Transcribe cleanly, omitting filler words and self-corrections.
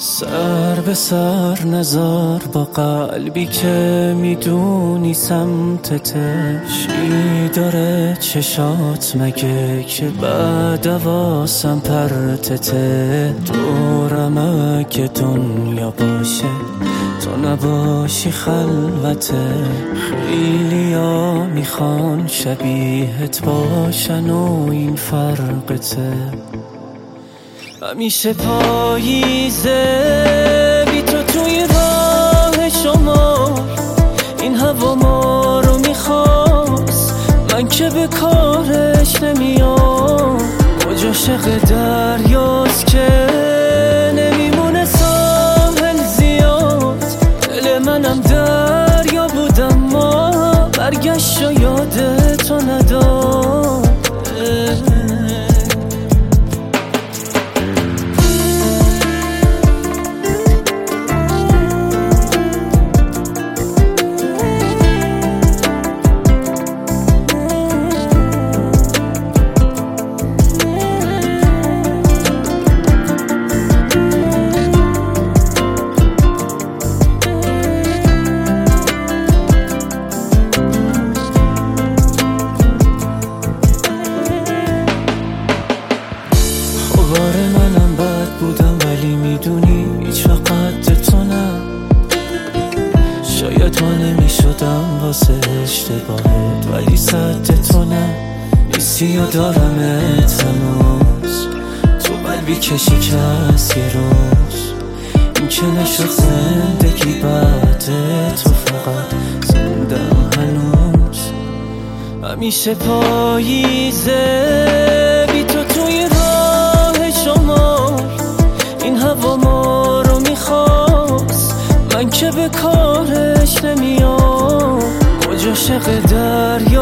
سر به سر نزار با قلبی که میدونی سمتته. چی داره چشات مگه که بعد واسم پرتته؟ دورم اگه دنیا باشه تو نباشی خلوته. خیلی ها میخوان شبیهت باشن و این فرقته. همیشه پاییزه بی تو توی راه شما، این هوا ما رو میخواست من که به کارش نمیام. کجا عاشق دریاست که نمیمونه ساحل زیاد. دل منم دریا بودم ما برگشت و یادتو نداد. باره منم بد بودم ولی میدونی هیچ وقت تو نه. شاید ما نمیشدم واسه اشتباهت ولی صد تو نه. نیستی و دارمت هنوز تو قلبی که شکست یه روز. این که نشد زندگی بعد تو فقط زندم هنوز. همیشه پاییزه بی تو توی شما، این هوا ما رو میخواست من که به کارش نمیام. کجا عاشق دریا